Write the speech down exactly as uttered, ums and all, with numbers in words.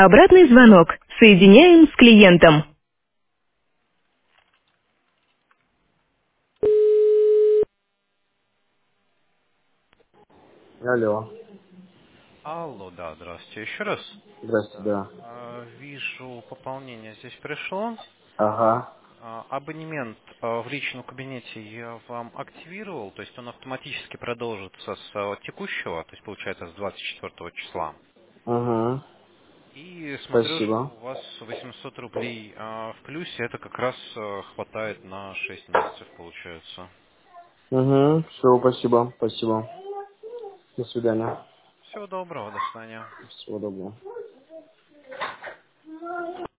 Обратный звонок. Соединяем с клиентом. Алло. Алло, да, здравствуйте еще раз. Здравствуйте, да. А, Вижу, пополнение здесь пришло. Ага. А, Абонемент а, в личном кабинете я вам активировал, то есть он автоматически продолжится с а, текущего, то есть получается с двадцать четвёртого числа. Угу. И смотрю, что Спасибо. у вас восемьсот рублей а, в плюсе, это как раз а, хватает на шесть месяцев, получается. Угу. Все, спасибо. Спасибо. До свидания. Всего доброго, до свидания. Всего доброго.